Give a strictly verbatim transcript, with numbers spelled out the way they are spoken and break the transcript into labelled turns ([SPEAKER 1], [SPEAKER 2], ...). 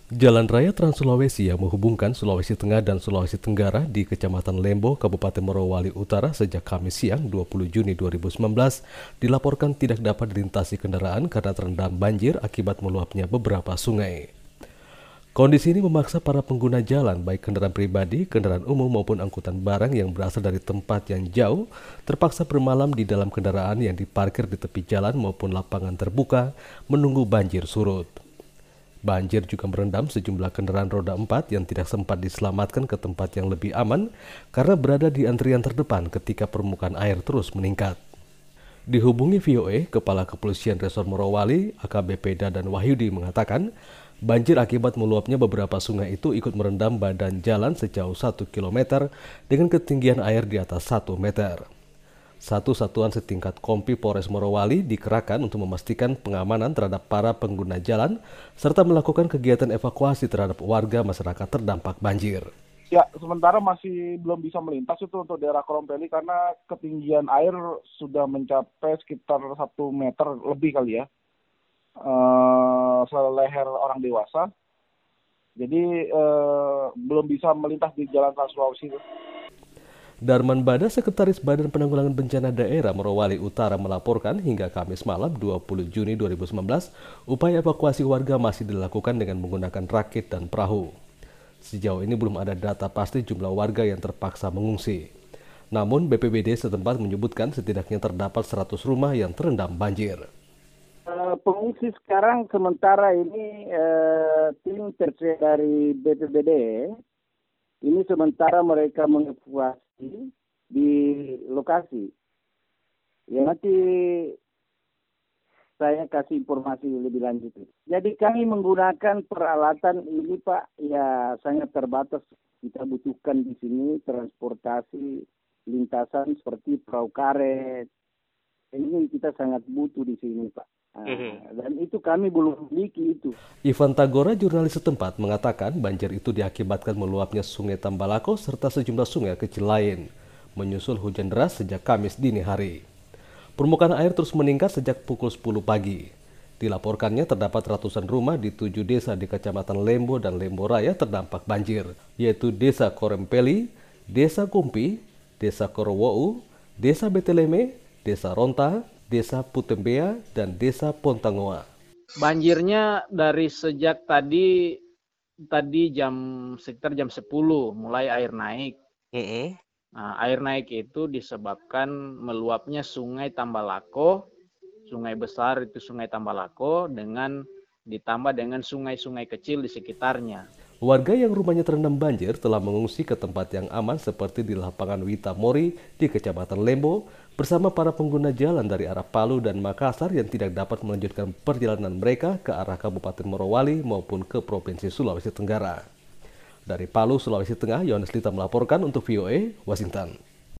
[SPEAKER 1] Jalan Raya Trans Sulawesi yang menghubungkan Sulawesi Tengah dan Sulawesi Tenggara di Kecamatan Lembo, Kabupaten Morowali Utara sejak Kamis siang dua puluh Juni dua ribu sembilan belas dilaporkan tidak dapat dilintasi kendaraan karena terendam banjir akibat meluapnya beberapa sungai. Kondisi ini memaksa para pengguna jalan, baik kendaraan pribadi, kendaraan umum maupun angkutan barang yang berasal dari tempat yang jauh, terpaksa bermalam di dalam kendaraan yang diparkir di tepi jalan maupun lapangan terbuka, menunggu banjir surut. Banjir juga merendam sejumlah kendaraan roda empat yang tidak sempat diselamatkan ke tempat yang lebih aman karena berada di antrian terdepan ketika permukaan air terus meningkat. Dihubungi V O A, Kepala Kepolisian Resor Morowali, A K B P Dadan Wahyudi mengatakan, banjir akibat meluapnya beberapa sungai itu ikut merendam badan jalan sejauh satu kilometer dengan ketinggian air di atas satu meter. Satu satuan setingkat Kompi Polres Morowali dikerahkan untuk memastikan pengamanan terhadap para pengguna jalan serta melakukan kegiatan evakuasi terhadap warga masyarakat terdampak banjir.
[SPEAKER 2] Ya, sementara masih belum bisa melintas itu untuk daerah Krompeli karena ketinggian air sudah mencapai sekitar satu meter lebih kali ya, uh, seleher orang dewasa. Jadi uh, belum bisa melintas di Jalan Trans Sulawesi itu.
[SPEAKER 1] Darman Bada, Sekretaris Badan Penanggulangan Bencana Daerah Morowali Utara melaporkan hingga Kamis malam dua puluh Juni dua ribu sembilan belas, upaya evakuasi warga masih dilakukan dengan menggunakan rakit dan perahu. Sejauh ini belum ada data pasti jumlah warga yang terpaksa mengungsi. Namun B P B D setempat menyebutkan setidaknya terdapat seratus rumah yang terendam banjir.
[SPEAKER 3] Uh, pengungsi sekarang sementara ini uh, tim terdiri dari B P B D ini sementara mereka mengevakuasi di lokasi. Ya nanti saya kasih informasi lebih lanjut. Jadi kami menggunakan peralatan ini Pak, ya sangat terbatas. Kita butuhkan di sini transportasi lintasan seperti perahu karet. Ini kita sangat butuh di sini Pak. Nah, dan itu kami belum memiliki itu.
[SPEAKER 1] Ivan Tagora, jurnalis setempat, mengatakan banjir itu diakibatkan meluapnya Sungai Tambalako serta sejumlah sungai kecil lain, menyusul hujan deras sejak Kamis dini hari. Permukaan air terus meningkat sejak pukul sepuluh pagi. Dilaporkannya terdapat ratusan rumah di tujuh desa di Kecamatan Lembo dan Lembo Raya terdampak banjir, yaitu Desa Korempeli, Desa Kumpi, Desa Korowou, Desa Beteleme, Desa Ronta, Desa Putembea, dan Desa Pontangoa.
[SPEAKER 4] Banjirnya dari sejak tadi tadi jam sekitar jam sepuluh mulai air naik.
[SPEAKER 5] Mm-hmm.
[SPEAKER 4] Nah, air naik itu disebabkan meluapnya Sungai Tambalako, sungai besar itu Sungai Tambalako dengan ditambah dengan sungai-sungai kecil di sekitarnya.
[SPEAKER 1] Warga yang rumahnya terendam banjir telah mengungsi ke tempat yang aman seperti di lapangan Wita Mori di Kecamatan Lembo bersama para pengguna jalan dari arah Palu dan Makassar yang tidak dapat melanjutkan perjalanan mereka ke arah Kabupaten Morowali maupun ke Provinsi Sulawesi Tenggara. Dari Palu, Sulawesi Tengah, Yohanes Lita melaporkan untuk V O A, Washington.